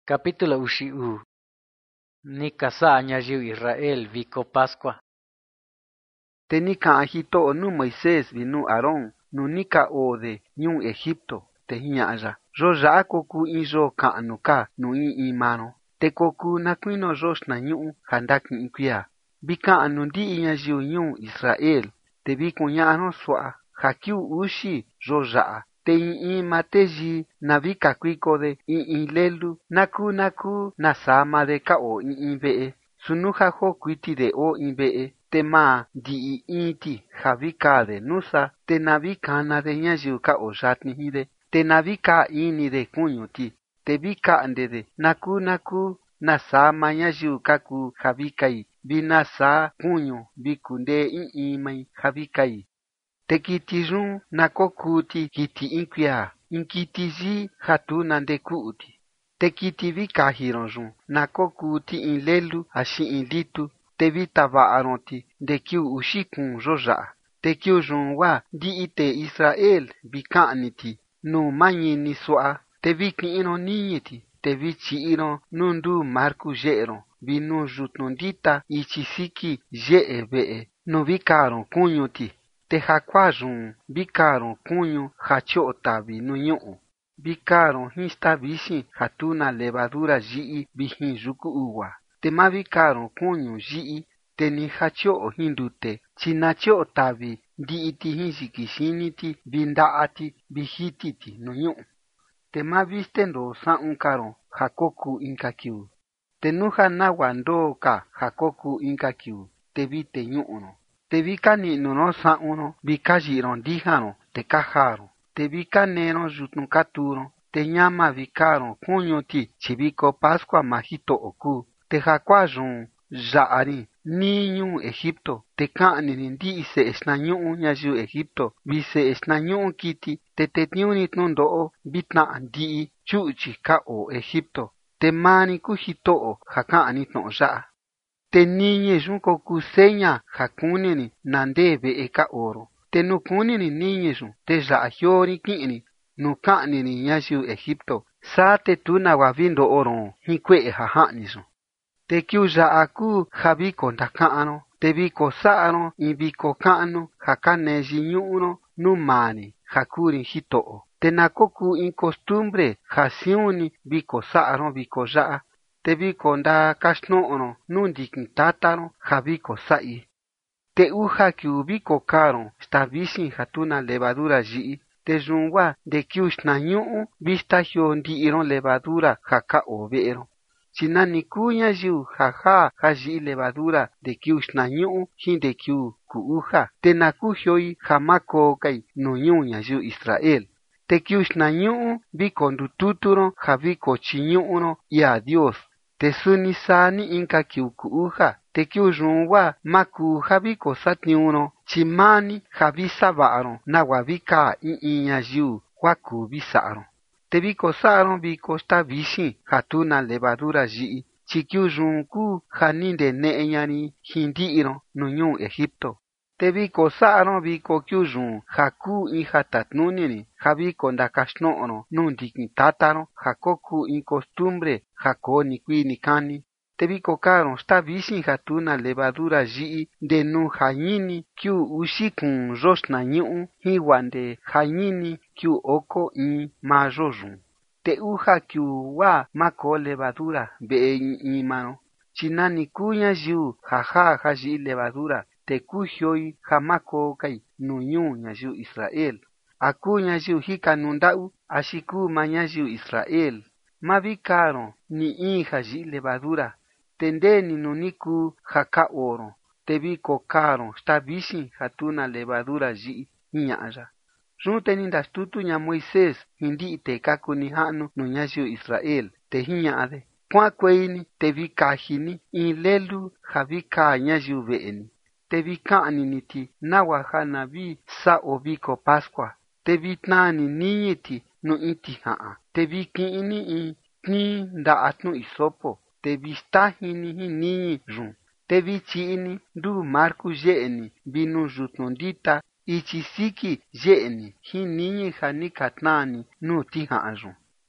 Capítulo ushi'u. Ni kasa ñayiu Israel viko Pascua. Te ni ka'an Jito'o nuu Moisés vi nuu Aarón nuu ni ka oo de ñuu Egipto, te jiña'a ya: Yoo ya'a kokuu in yoo ka'nu ka nuu in maa ron, te kokuu na kuino yoo xinañu'u ja ndaki'in kuiya. Vi ka'nu ndi'i ñayiu ñuu Israel, te vi kuña'a ron sua'a ja kiu uxi yoo ya'a, te in maa teyii na vi kakuiko de in lelu na saa maa de ka oo in ve'e. Su nu ja joo kuiti de oo in ve'e, te maa ndi'i in-ti ja vi kaa de nusa, te na vi kana de ñayiu ka oo yatni jin de, te na vi kaa ini de kuñu-ti, te vi ka'nde de na saa maa ñayiu ka kuu ja vi kai, vi na saa kuñu vi kundee in mai ja vi kai. Te kiti yun na kokuu-ti kiti in kuiya, in kiti yii ja tu na nde ku'u-ti. Te kiti vi kaji ron yun na kokuu-ti in lelu axi in litu, te vi tava'a ron-ti nde kiu uxi kuun yoo ya'a. Te kiu yun wa ndi'i tee Israel vi ka'ni-ti nuu mañini sua'a, te vi ki'in ron niñi-ti, te vi chi'i ron nuu nduu marku ye'e ron vi nuu yutnu ndita ichi siki ye'e ve'e nuu vi kaa ron kuñu-ti. Te jakuaa yun vi kaa ron kuñu ja cho'o tavi nuu ñu'u. Vi kaa ron jin staa vixin ja tu na levadura yi'i vijin yuku uva. Te ma vi kaa ron kuñu yi'i, te ni ja cho'o jin ndute, chi na cho'o tavi ndi'i-ti jin yiki xini-ti vi nda'a-ti vi jiti-ti nuu ñu'u. Te ma vi stendoo sa'un ka ron ja kokuu inka kiu. Te nu ja nagua ndoo ka ja kokuu inka kiu, te vi teñu'u ron. Te vi ka ni'nu ron sa'un ron vi ka yi'i ron ndijan ron, te ka jaa ron. Te vi ka nee ron yutnu katuu ron, te ñama vi kaa ron kuñu-ti, chi viko Pascua maa Jito'o kuu. Te jakuaa yun ya'a rin nii ñuu Egipto, te ka'ni rin ndi'i se'e xinañu'u ñayiu Egipto vi se'e xinañu'u kiti, te tetniuu rin tnundo'o vi tna'a ndi'i chu'chi ka oo Egipto. Te maa rin kuu Jito'o ja ka'an rin tno'o ya'a. Te niñi yun kokuu seña ja kuni rin na ndee ve'e ka oo ron. Te nu kuni rin niñi yun, te ya'a jioo rin ki'in rin nuu ka'ni rin ñayiu Egipto. Saa te tu nagua vi ndo'o ron jin kue'e ja ja'ni yun. Te kiu ya'a kuu ja viko ndaka'an ron, te viko sa'a ron in viko ka'nu ja kanee yiñu'u ron nuu maa rin ja kuu rin Jito'o. Te na kokuu in costumbre ja siun-ni viko sa'a ron viko ya'a, te viko ndaa kaxtno'o ron nuu ndikin tata ron ja viko sa'i. Te uja kiu viko kaa ron staa vixin ja tu na levadura yi'i, te yun wa nde kiu xinañu'u vi stajioo ndi'i ron levadura ja ka oo ve'e ron. Chi nani kuu ñayiu ja jaa ja yi'i levadura nde kiu xinañu'u jin nde kiu kuu uja, te na kujioi ja ma koo kai nuu ñuu ñayiu Israel. Te kiu xinañu'u viko ndututu ron ja viko chiñu'u ron ia Dios. Te suni saa ni inka kiu kuu uja, te kiu yun wa ma kuu ja viko satniuu ron, chi maa ni ja vi sava'a ron nagua vi kaa in ñayiu wa kuu vi sa'a ron. Te viko sa'a ron viko staa vixin ja tu na levadura yi'i, chi kiu yun kuu ja ni ndene'e ña rin jin ndi'i ron nuu ñuu Egipto. Te viko sa'a ron viko kiu yun ja kuu in ja tatnuni rin ja viko ndakaxtno'o ron nuu ndikin tata ron ja kokuu in costumbre ja koo nikuii nikani. Te viko kaa ron staa vixin ja tu na levadura yi'i nde nuu ja ñini kiu uxi kuun yoo xinañu'u jin guaa nde ja ñini kiu oko in maa yoo yun. Te uja kiu wa ma koo levadura ve'e in maa ron, chi nani kuu ñayiu ja jaa ja yi'i levadura, te kujioi ja ma koo kai nuu ñuu ñayiu Israel. A kuu ñayiu jika nuu nda'u axi kuu maa ñayiu Israel, ma vi kaa ron ni in ja yi'i levadura. Te ndeni nuu ni kuu ja ka oo ron, te viko kaa ron staa vixin ja tu na levadura yi'i, jiña'a ya. Yun te ni ndaxtutu ña Moisés jin ndi'i tee ka kuu nija'nu nuu ñayiu Israel, te jiña'a de: kua'ankuei ni te vi kaji ni in lelu ja vi kaa ñayiu ve'e ni, te vi ka'ni ni-ti nagua ja na vi sa'o viko Pascua. Te vi tnaa ni niñi-ti nuu in tija'an, te vi ki'in ni in tnii nda'a tnu hisopo, te vi staji ni jin niñi yun, te vi chi'i ni nduu marku ye'e ni vi nuu yutnu ndita ichi siki ye'e ni jin niñi ja ni ka tnaa ni nuu tija'an yun.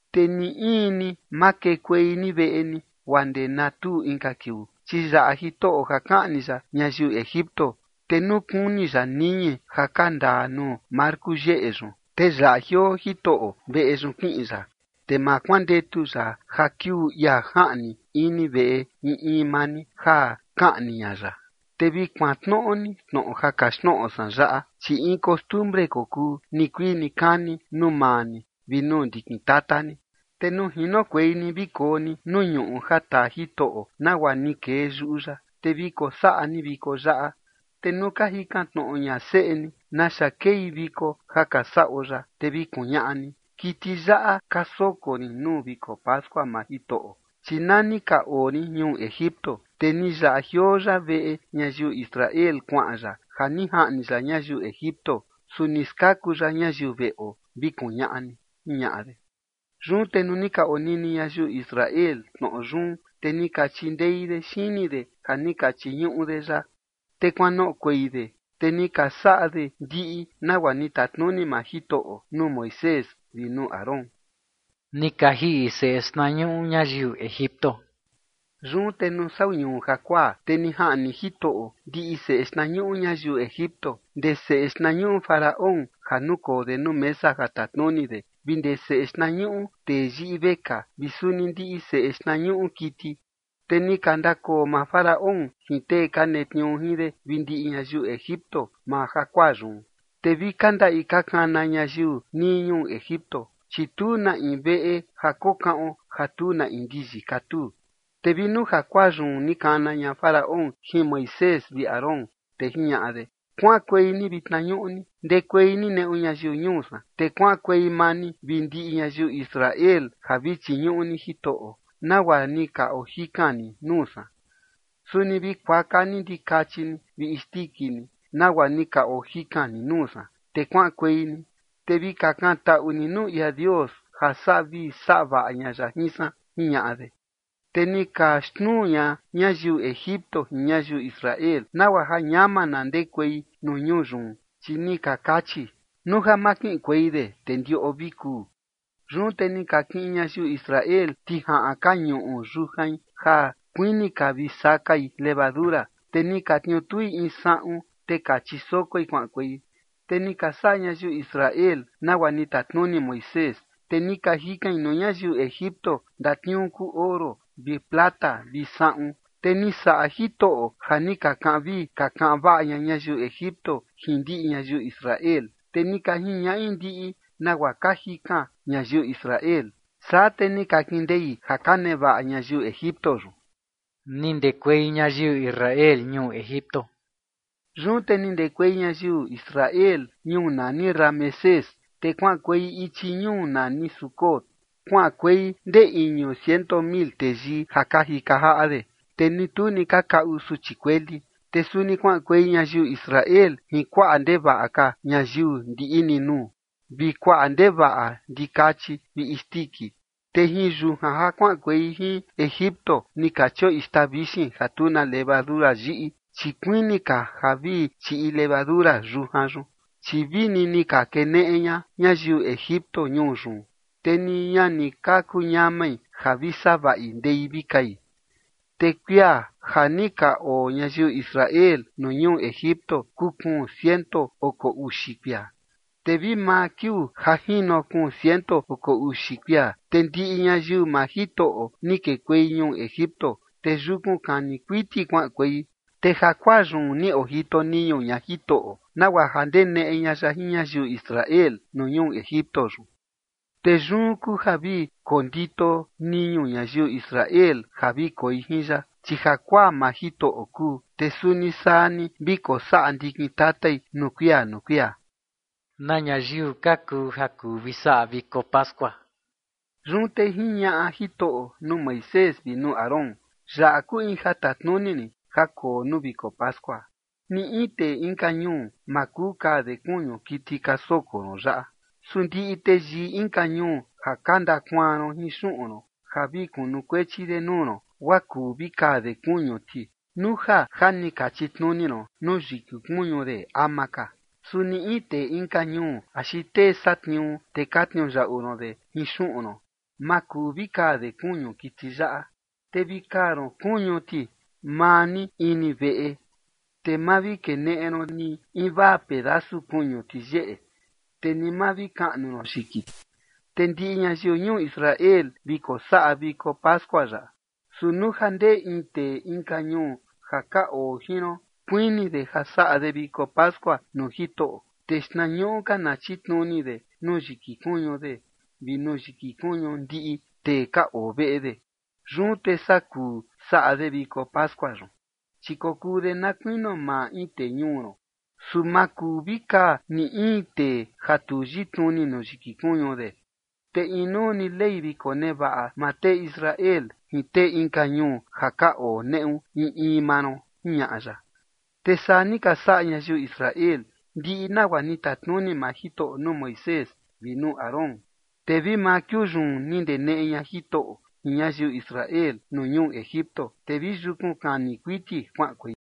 te ni ini make kueini ve'eni wande natu inka kiu chi ya'a Jito'o ja ka'ni ya ñayiu Egipto te nu kuni ya niñe ja kanda nu marku ye'e yun te ya'a jio Jito'o ve'e yun ki'i ya te ma kuandetu ya ja kiu ia ja'ni ini ve'e in mani ja ka'ni ña ya te vi kuatno'oni tno'o ja kaxtno'o san ya'a chi in costumbre ko kuu ni kui ni kani nu mani vi nu ndikin tatani te nu jinokueini vikoni nu ñu'u ja taa Jito'o nagua ni kee yu'u ya te viko sa'ani viko ya'a te nu ka jikan tno'o ña se'eni naxa kei viko ja ka sa'o ya te vi kuña'ani kiti ya'a ka sokoni nu viko Pascua ma Jito'o chi nani ka ori ñuu Egipto te ni ya'a jio ya ve'e ñayiu Israel kua'an ya ja ni ja'ni ya ñayiu Egipto suni skaku ya ñayiu ve'o vi kuña'ani jiña'ade. Yun te nu ni ka onini ñayiu Israel tno'o yun te ni ka chindeide xinide ja ni ka chiñu'ude ya te kuano'okueide te ni ka sa'ade ndi'i nagua ni tatnuni ma Jito'o nu Moisés vi nu Aarón. Ni ka ji'i se'e snañu'u ñayiu Egipto. Yun te nu sauñu jakua te ni ja'ni Jito'o ndi'i se'e snañu'u ñayiu Egipto nde se'e snañu'u Faraón ja nukoode nu mesa ja tatnunide vi nde se'e snañu'u tee yi'i veka vi suni ndi'i se'e snañu'u kiti te ni ka ndakoo ma Faraón jin tee ka netniñu jinde vi ndi'i ñayiu Egipto ma jakua yun te vi kanda'i ka kana ñayiu ni ñuu Egipto chi tu na in ve'e ja koka'on ja tu na in ndiyi katu te vi nu jakua yun ni kana ña Faraón jin Moisés vi Aarón te jiña'ade kua'ankueini vitnañu'uni ndekueini ne'u ñayiu ñuusa te kua'ankuei mani vi ndi'i ñayiu Israel ja vi chiñu'uni Jito'o nagua ni ka ojikani nuusa suni vi kuakani ndikachini vi istikini nagua ni ka ojikani nuusa te kua'ankueini te vi kakan ta'uni nu ia Dios ja sa'a vi sa'a va'a ña ya jisa jiña'ade te ni ka xtnuu ña ñayiu Egipto jin ñayiu Israel nagua ja ñama na ndekuei nu ñuu yun chi ni ka kachi nu ja ma ki'inkueide te ndio'o vi kuu yun te ni ka ki'in ñayiu Israel tija'a ka ñu'u yujain ja kuini ka vi sakai levadura te ni ka tniutui in sa'un te ka chisokoi kua'ankuei te ni ka sa'a ñayiu Israel nagua ni tatnuni Moisés te ni ka jikai nu ñayiu Egipto ndatniu ku oro vi plata vi sa'un te ni sa'a Jito'o ja ni ka ka'an vi ka ka'an va'a ña ñayiu Egipto jin ndi'i ñayiu Israel te ni ka jiña'i ndi'i nagua ka jikan ñayiu Israel saa te ni ka kindei ja ka neva'a ñayiu Egipto yun. Ni ndekuei ñayiu Israel ñuu Egipto. Yun te ni ndekuei ñayiu Israel ñuu nani Ramesés te kua'ankuei ichi ñuu nani Sukot kua'ankuei nde iñu 100,000 teyi ja ka jika ja'ade te ni tu ni ka ka'u suchi kueli te suni kua'ankuei ñayiu Israel jin kua'a ndeva'a ka ñayiu ndi'ini nuu vi kua'a ndeva'a ndikachi vi istiki te jin yuja ja kua'ankuei jin Egipto ni ka chio ixta vixin ja tu na levadura yi'i chi kuini ka ja vi chi'i levadura yuja yun chi vini ni ka kene'e ña ñayiu Egipto ñuu yun te ni ña ni ka kuñamai ja vi sava'i ndei vikai te kuia ja ni ka o ñayiu Israel nu ñuu Egipto ku 110 kuia te vi ma kiu ja jino 110 kuia te ndi'i ñayiu ma Jito'o ni kekuei ñuu Egipto te yukun kani kuiti kua'ankuei te jakua yun ni ojito niñu ña Jito'o nagua ja ndene'e ña ya jin ñayiu Israel nu ñuu Egipto yun te yun ku ja vi kondito niñu ñayiu Israel ja vi koi jin ya chi jakua ma Jito'o ku te suni saani viko sa'a ndikin tatai nu kuia na ñayiu ka kuu ja kuu vi sa'a viko Pascua. Yun te jiña'a Jito'o nu Moisés vi nu Aarón ya'a ku in ja tatnunini ja koo nu viko Pascua ni in tee inka ñuu ma kuu kaade kuñu kiti ka sokono ya'a su ndi'i te yii inka ñuu ja ka ndakua'ano jin xu'unno ja vi kunu kuechide nuno wa kuu vi kaade kuñu ti nu ja ni ka chitnunino nu yiku kuñude ama ka suni in tee inka ñuu axi tee satniu te ka tniuya'unode jin xu'unno maku vika de kuñu kiti ya'a, te vikaron kuñu ti mani ini ve'e, te ma vi kene'eno ni iva pedazo kuñu ti ye'e, te ni ma vi ka'nu no xiki. Te ndi'i ñayiu ñuu Israel viko sa'a viko Pascua ya'a, su nu ja ndee in tee inka ñuu ja ka oo jino kuini de ja sa'a de viko Pascua nu Jito'o, te xinañu'u na chitnuni de nu yiki kuñu de vi nu yiki kuñu ndi'i tee ka oo ve'e de. Yun te sa kuu sa'a de viko Pascua yun, chi kokuu de na kuino maa in tee ñuu ro, su ma kuu vika ni in tee ja tu yitnuni nu yiki kuñu de. Te inuni ley viko neva'a ma tee Israel jin tee inka ñuu ja ka oo ne'u in mano, jiña'a ya. Te saa ni ka sa'a ñayiu Israel ndi'i nagua ni tatnuni maa Jito'o nu Moisés vi nu Aarón. Te vi maa kiu yun ni ndene'e ña Jito'o jin ñayiu Israel nu ñuu Egipto, te vi yukun kani kuiti kua'an kuei.